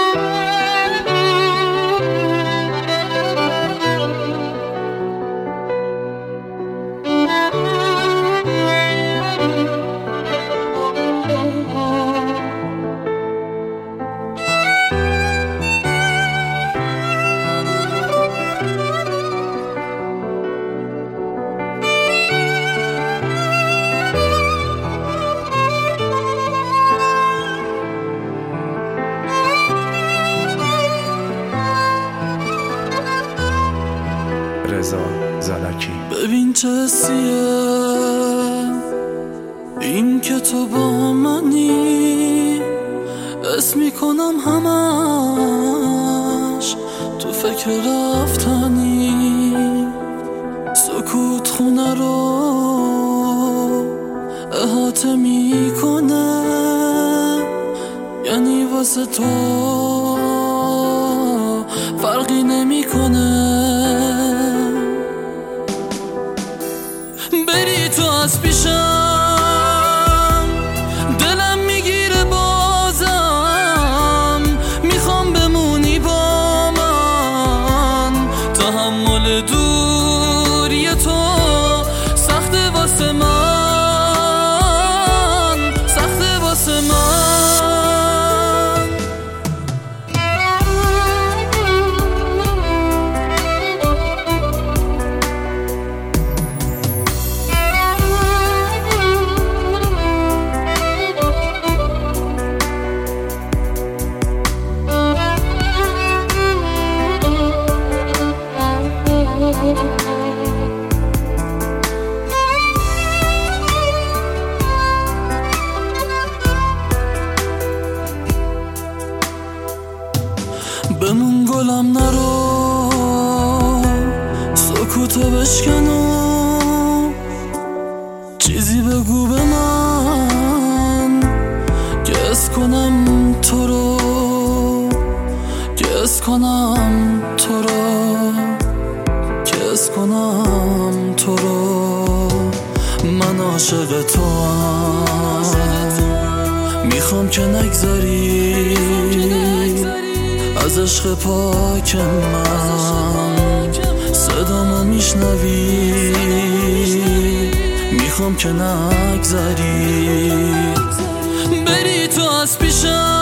رضا زلکی. ببین چه حسیه این که تو با منی، اسم میکنم همش تو فکر رفتنی، سکوت خونه رو احاطه میکنه، یعنی واسه تو فرقی نمیکنه. بری تو از پیشم دلم میگیره، بازم میخوام بمونی با من. تحمل دوری تو سخته واسه من، سخته واسه من. بمون گلم نرو، سکوتو بشکنو، چیزی بگو به من که اس کنم تو رو، که اس کنم تو رو، که اس کنم تو رو. من عاشق تو هم، میخوام که نگذری از عشق پاک من. صدامو میشنوی، میخوام که نگذری، بری تو از پیشم